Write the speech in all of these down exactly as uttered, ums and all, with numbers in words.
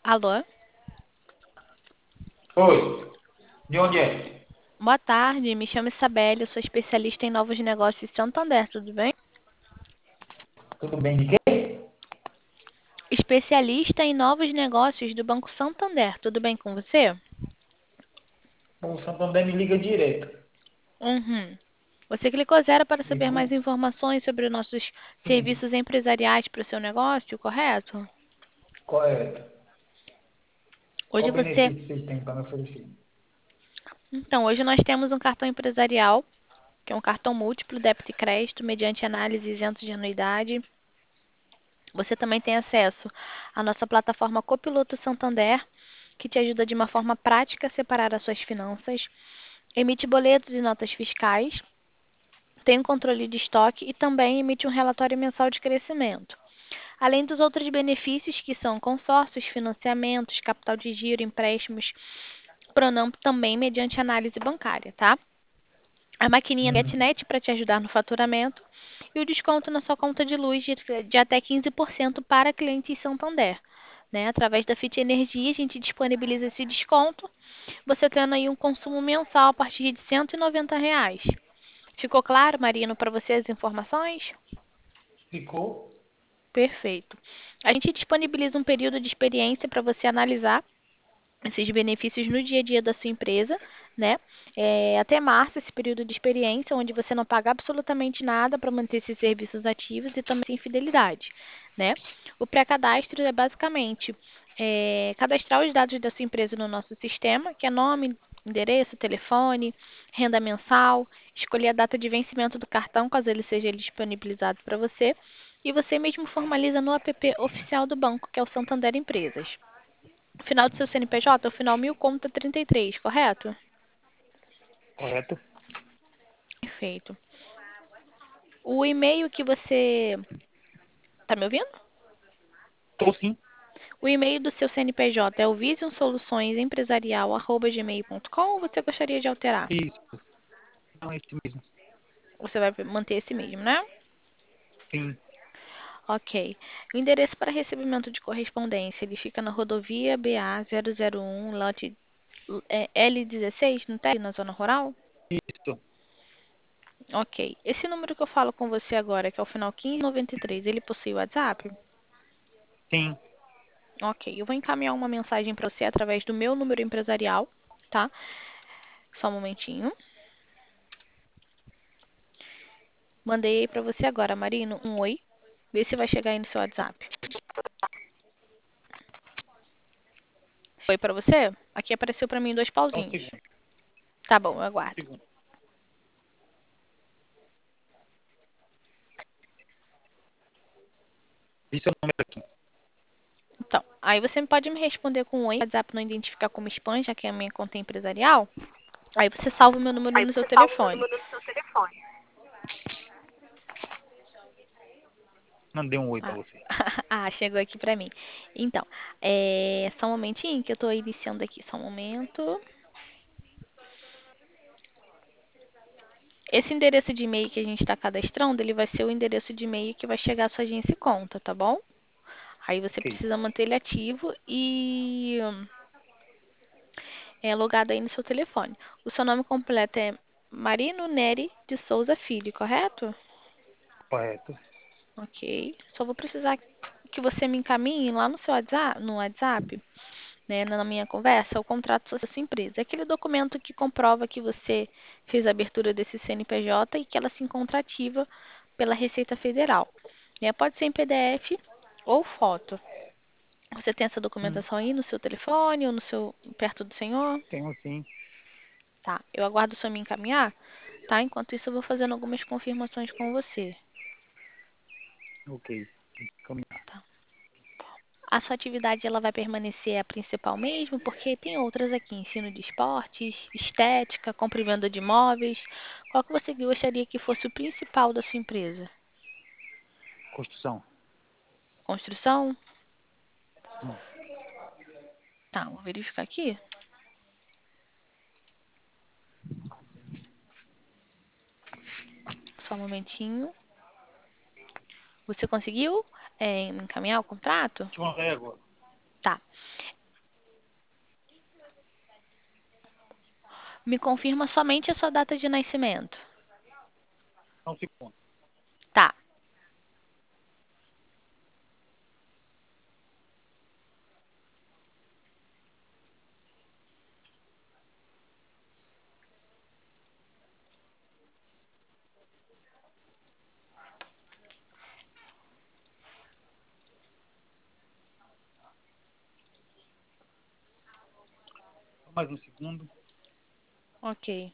Alô? Oi, de onde é? Boa tarde, me chamo Isabelle, eu sou especialista em novos negócios de Santander, tudo bem? Tudo bem de quê? Especialista em novos negócios do Banco Santander, tudo bem com você? O Santander me liga direto. Uhum. Você clicou zero para saber Ligou? mais informações sobre nossos Sim, serviços empresariais para o seu negócio, correto? correto. Hoje Qual você. benefício vocês têm para me oferecer? Então, hoje nós temos um cartão empresarial, que é um cartão múltiplo, débito e crédito, mediante análise isento de anuidade. Você também tem acesso à nossa plataforma Copiloto Santander, que te ajuda de uma forma prática a separar as suas finanças, emite boletos e notas fiscais, tem um controle de estoque e também emite um relatório mensal de crescimento. Além dos outros benefícios que são consórcios, financiamentos, capital de giro, empréstimos, Pronamp também mediante análise bancária, tá? A maquininha Hum, GetNet para te ajudar no faturamento e o desconto na sua conta de luz de, de até quinze por cento para clientes Santander. Né? Através da Fit Energia, a gente disponibiliza esse desconto, você tendo aí um consumo mensal a partir de cento e noventa reais. Ficou claro, Marino, para você as informações? ficou? Perfeito. A gente disponibiliza um período de experiência para você analisar esses benefícios no dia a dia da sua empresa, né? É, até março, esse período de experiência, onde você não paga absolutamente nada para manter esses serviços ativos e também sem fidelidade, né? O pré-cadastro é basicamente é, cadastrar os dados da sua empresa no nosso sistema, que é nome, endereço, telefone, renda mensal, escolher a data de vencimento do cartão, caso ele seja disponibilizado para você, e você mesmo formaliza no app oficial do banco, que é o Santander Empresas. O final do seu C N P J é o final mil conta trinta e três, correto? Correto. Perfeito. O e-mail que você. Tá me ouvindo? Tô sim. O e-mail do seu C N P J é o vision-soluções-empresarial arroba gmail ponto com ou você gostaria de alterar? Isso. Não é esse mesmo. Você vai manter esse mesmo, né? Sim, Ok. O endereço para recebimento de correspondência, ele fica na rodovia B A zero zero um, lote é, L dezesseis, no térreo, na zona rural? isso. Ok. Esse número que eu falo com você agora, que é o final quinze noventa e três, ele possui WhatsApp? Sim. Ok, eu vou encaminhar uma mensagem para você através do meu número empresarial, tá? Só um momentinho. Mandei aí para você agora, Marino, um oi. Vê se vai chegar aí no seu WhatsApp. Foi para você? Aqui apareceu para mim dois Só um pauzinhos. segundo. Tá bom, eu Um aguardo. segundo. Vi seu número aqui. Então, aí você pode me responder com um oi. O WhatsApp não identificar como spam, já que é a minha conta é empresarial. Aí você salva o meu número no seu telefone. Mandei um oi pra Ah, você. ah, chegou aqui para mim. Então, é... só um momentinho que eu estou iniciando aqui. Só um momento. Esse endereço de e-mail que a gente está cadastrando, ele vai ser o endereço de e-mail que vai chegar à sua agência e conta, tá bom? Aí você Ok. precisa manter ele ativo e é logado aí no seu telefone. O seu nome completo é Marino Neri de Souza Filho, correto? Correto. Ok. Só vou precisar que você me encaminhe lá no seu WhatsApp, no WhatsApp, né, na minha conversa, o contrato social da sua empresa. É aquele documento que comprova que você fez a abertura desse C N P J e que ela se encontra ativa pela Receita Federal. Né? Pode ser em P D F ou foto. Você tem essa Hum, documentação aí no seu telefone ou no seu perto do senhor? tenho sim. Tá. Eu aguardo o senhor me encaminhar, tá? Enquanto isso, eu vou fazendo algumas confirmações com você. Ok. Caminhar. Tá. A sua atividade ela vai permanecer a principal mesmo, porque tem outras aqui, ensino de esportes, estética, compra e venda de imóveis. Qual que você gostaria que fosse o principal da sua empresa? Construção. Construção? Hum. Tá, vou verificar aqui. Só um momentinho. Você conseguiu é, encaminhar o contrato? Deixa eu ver agora. Tá. Me confirma somente a sua data de nascimento. Só um segundo. Tá. Só mais um segundo. Ok.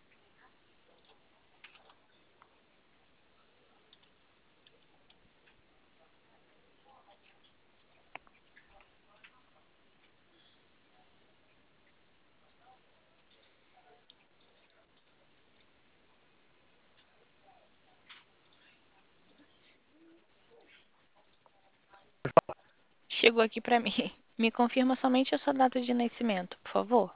Chegou aqui pra mim. Me confirma somente a sua data de nascimento, por favor.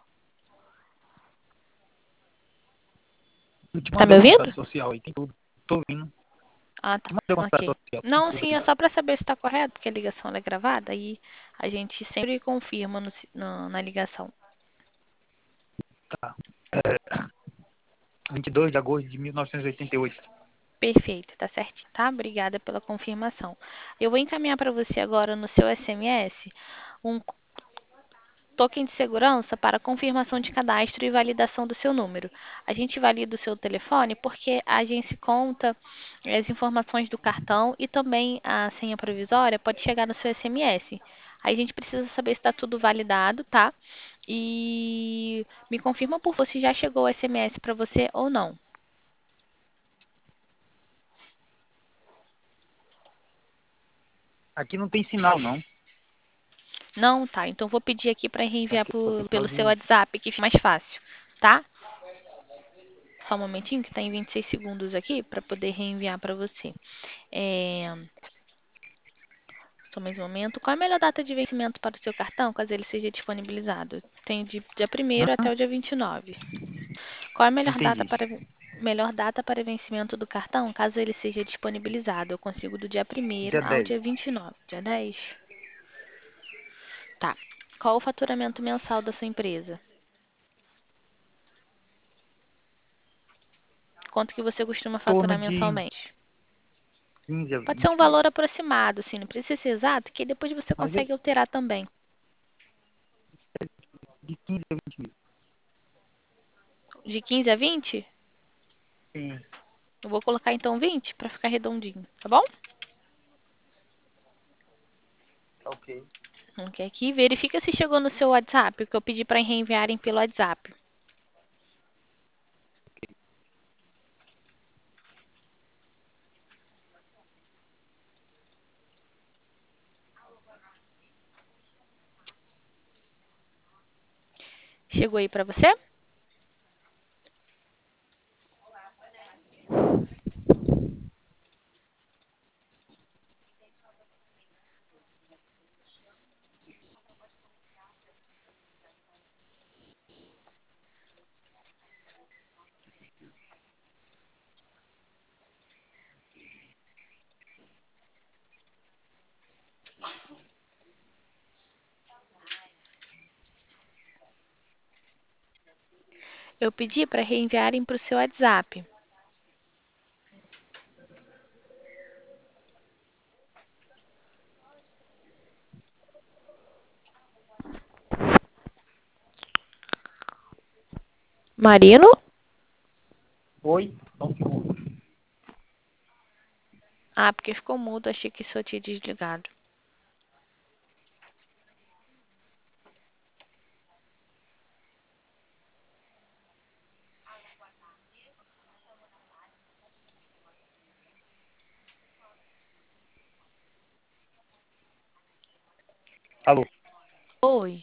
Eu te Tá me mandei o ouvindo? contrato social aí, tem tudo. Tô ouvindo. Ah, tá. Te mandei o contrato Ok. social, tem Não, tudo sim, aí. é só pra saber se tá correto, porque a ligação ela é gravada e a gente sempre confirma no si- no- na ligação. Tá. vinte e dois de agosto de mil novecentos e oitenta e oito. Perfeito, tá certinho, tá? Obrigada pela confirmação. Eu vou encaminhar para você agora no seu S M S um token de segurança para confirmação de cadastro e validação do seu número. A gente valida o seu telefone porque a agência conta as informações do cartão e também a senha provisória pode chegar no seu S M S. Aí a gente precisa saber se está tudo validado, tá? E me confirma por favor se já chegou o S M S para você ou não. Aqui não tem sinal, não. Não, tá. Então vou pedir aqui para reenviar Aqui só por- tem pelo seu login. WhatsApp, que fica mais fácil, tá? Só um momentinho, que tá em vinte e seis segundos aqui para poder reenviar para você. É... Só mais um momento. Qual é a melhor data de vencimento para o seu cartão, caso ele seja disponibilizado? Tem de dia primeiro até Hum, o dia vinte e nove. Qual é a melhor data entendi. para melhor data para vencimento do cartão, caso ele seja disponibilizado? Eu consigo do dia primeiro Dia ao dez. dia vinte e nove. Dia dez? Tá. Qual o faturamento mensal da sua empresa? Quanto que você costuma Torno faturar de mensalmente? quinze a Pode ser um vinte mil. valor aproximado, assim, não precisa ser exato, que depois você Mas eu, consegue alterar também. de quinze a vinte mil. De quinze a vinte? Sim, Eu vou colocar então vinte para ficar redondinho, tá bom? tá ok. Ok, aqui verifica se chegou no seu WhatsApp, o que eu pedi para reenviarem pelo WhatsApp. Chegou aí para você? Eu pedi para reenviarem para o seu WhatsApp. Marino? Oi? Só um segundo. Ah, porque ficou mudo, achei que só tinha desligado. Alô? Oi.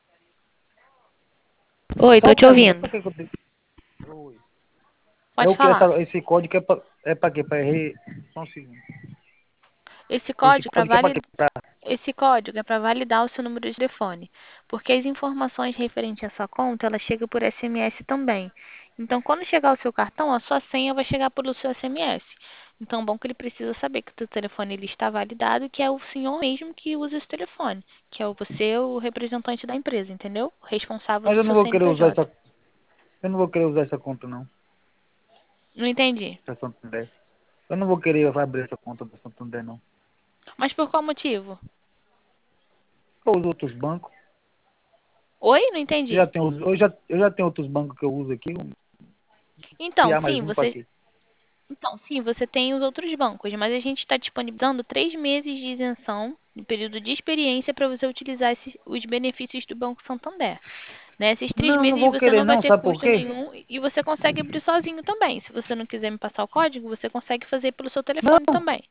Oi, tô Só te pra mim, é ouvindo. pra que que eu tenho... Oi. É Pode o que essa, falar. esse código é pra, é pra quê? Pra re... Só um segundo. Esse Esse código para código é pra quê? valid... Pra... Esse código é para validar o seu número de telefone, porque as informações referentes à sua conta, ela chega por S M S também. Então, quando chegar o seu cartão, a sua senha vai chegar pelo seu S M S. Então, é bom que ele precisa saber que o seu telefone ele está validado, que é o senhor mesmo que usa esse telefone, que é o você, o representante da empresa, entendeu? O responsável Mas do eu não seu vou querer usar C N P J. essa... Eu não vou querer usar essa conta, não. Não entendi. Da Santander. Eu não vou querer abrir essa conta da Santander, não. Mas por qual motivo? Eu uso outros bancos. Oi? Não Eu já entendi. tenho, eu já, eu já tenho outros bancos que eu uso aqui. Eu Então, criar mais sim, um para você quê? Então, sim, você tem os outros bancos, mas a gente está disponibilizando três meses de isenção no período de experiência para você utilizar esses- os benefícios do Banco Santander. Né? Esses três Não, não meses vou você querer, não vai não. ter Sabe por custo quê? nenhum e você consegue abrir sozinho também. Se você não quiser me passar o código, você consegue fazer pelo seu telefone Não, também.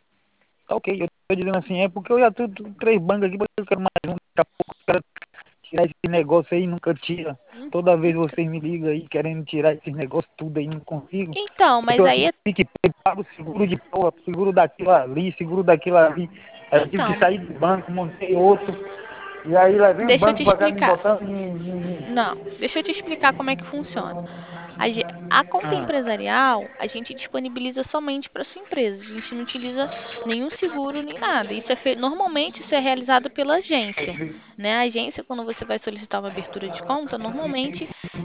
tá ok. Eu tô dizendo assim, é porque eu já tenho tu- três bancos aqui, eu quero mais um. Daqui a pouco eu quero tirar esse negócio aí, nunca tira. Hum, Toda vez ent- vocês me ligam aí querendo tirar esses negócios tudo aí, não consigo. Então, Eu mas tô aí aqui é. no PicPay, pago seguro de boa, seguro daquilo ali, seguro daquilo ali. Aí eu tive que Então, sair do banco, montei outro. E aí lá vem o deixa eu te banco pra cá me explicar. botando em... em- em- Não, deixa eu te explicar como é que funciona. A, ge- a conta Ah, empresarial, a gente disponibiliza somente para sua empresa. A gente não utiliza nenhum seguro nem nada. Isso é fe... Normalmente isso é realizado pela agência. Né? A agência, quando você vai solicitar uma abertura de conta, normalmente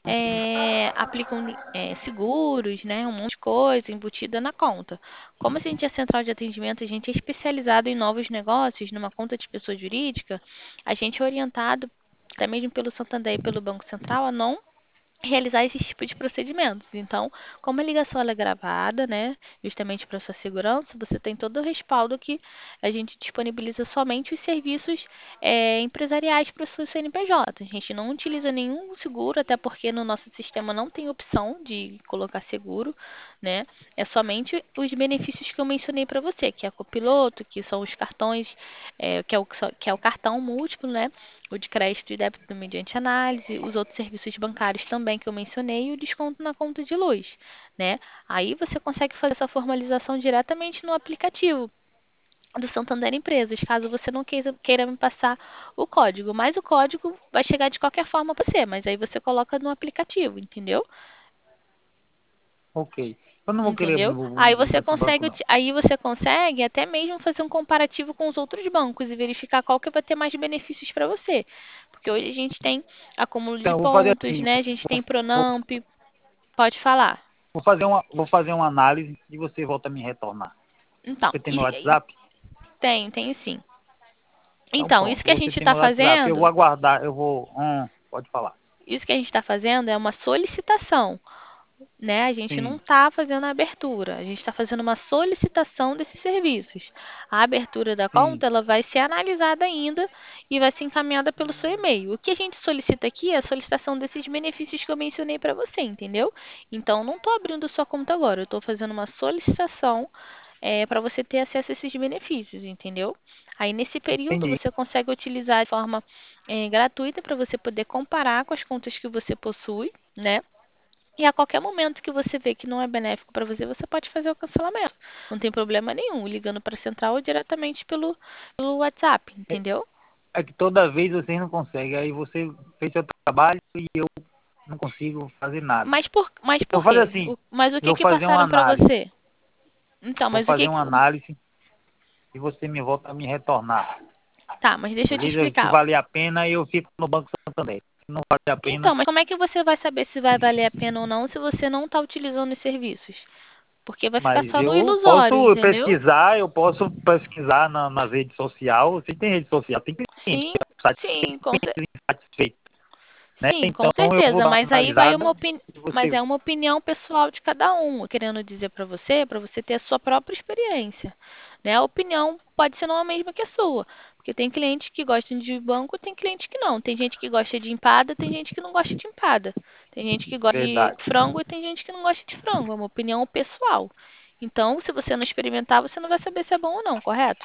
é, aplicam é, seguros, né? Um monte de coisa embutida na conta. Como a gente é central de atendimento, a gente é especializado em novos negócios, numa conta de pessoa jurídica, a gente é orientado até mesmo pelo Santander e pelo Banco Central, a não realizar esse tipo de procedimentos. Então, como a ligação ela é gravada, né, justamente para sua segurança, você tem todo o respaldo que a gente disponibiliza somente os serviços é, empresariais para o seu C N P J. A gente não utiliza nenhum seguro, até porque no nosso sistema não tem opção de colocar seguro, né? É somente os benefícios que eu mencionei para você, que é a copiloto, que são os cartões, é, que, é o, que é o cartão múltiplo, né? O de crédito e débito mediante análise, os outros serviços bancários também que eu mencionei e o desconto na conta de luz, né? Aí você consegue fazer essa formalização diretamente no aplicativo do Santander Empresas, caso você não queira, queira me passar o código. Mas o código vai chegar de qualquer forma para você, mas aí você coloca no aplicativo, entendeu? ok. Eu não vou querer Entendeu? abrir Aí abrir você outro banco, consegue, não. uti- aí você consegue até mesmo fazer um comparativo com os outros bancos e verificar qual que vai ter mais benefícios para você. Porque hoje a gente tem acúmulo de Então, eu vou fazer pontos, assim, né? A gente vou, tem vou, Pronamp. Pode falar. vou fazer uma, vou fazer uma análise e você volta a me retornar. Então, Você tem meu isso, e- WhatsApp? tem, tem sim. Então Então, isso pronto, que a você gente tem está meu WhatsApp, eu vou fazendo, aguardar, eu vou. Hum, pode falar. isso que a gente está fazendo é uma solicitação. Né? A gente não Sim, está fazendo a abertura, a gente está fazendo uma solicitação desses serviços. A abertura da sim, conta ela vai ser analisada ainda e vai ser encaminhada pelo seu e-mail. O que a gente solicita aqui é a solicitação desses benefícios que eu mencionei para você, entendeu? Então, não estou abrindo sua conta agora, eu estou fazendo uma solicitação para você ter acesso a esses benefícios, entendeu? Aí, nesse período, entendi. você consegue utilizar de forma eh, gratuita para você poder comparar com as contas que você possui, né? E a qualquer momento que você vê que não é benéfico para você, você pode fazer o cancelamento. Não tem problema nenhum, ligando para a central ou diretamente pelo, pelo WhatsApp, É, entendeu? é que toda vez vocês não conseguem, aí você fez seu trabalho e eu não consigo fazer nada. Mas por, mas Eu vou por fazer quê? assim, O- mas o eu que vou que fazer uma passaram para análise, você? Então, vou mas o fazer que uma que... análise e você me volta a me retornar. Tá, mas deixa eu te Beleza? Se explicar. valer a pena, eu fico no Banco Santander. Se não valer a pena, Então, mas como é que você vai saber se vai valer a pena ou não se você não está utilizando os serviços? Porque vai ficar mas só no eu ilusório, posso entendeu? pesquisar, eu posso pesquisar na, nas redes sociais. Você tem rede social, tem cliente, Sim, tem site, sim, com, cer- tem insatisfeito, né? Sim, com Então eu vou certeza, dar mas uma aí vai analisada uma opini... e mas você, é uma opinião pessoal de cada um, querendo dizer para você, para você ter a sua própria experiência, né? A opinião pode ser não a mesma que a sua, porque tem clientes que gostam de banco, tem cliente que não. Tem gente que gosta de empada, tem gente que não gosta de empada. Tem gente que gosta de verdade, frango e tem gente que não gosta de frango. É uma opinião pessoal. Então, se você não experimentar, você não vai saber se é bom ou não, correto?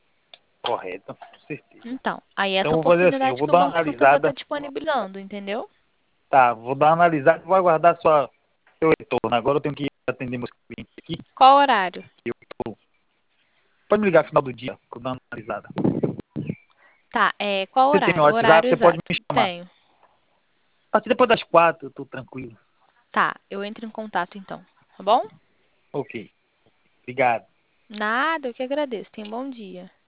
correto, com certeza. Então, aí é Então essa eu vou fazer assim, eu oportunidade vou que o dar uma Banco Santander está analisada, disponibilizando, entendeu? tá, vou dar uma analisada e vou aguardar sua, seu retorno. Agora eu tenho que atender meus clientes aqui. Qual horário? Eu tô... Pode me ligar no final do dia, que eu dou uma analisada. Tá, é, qual Você tem meu horário? O WhatsApp, horário você pode exato. me chamar. Tenho. A partir depois das quatro, eu tô tranquilo. Tá, eu entro em contato então. Tá bom? Ok, obrigado. Nada, eu que agradeço. Tenha um bom dia.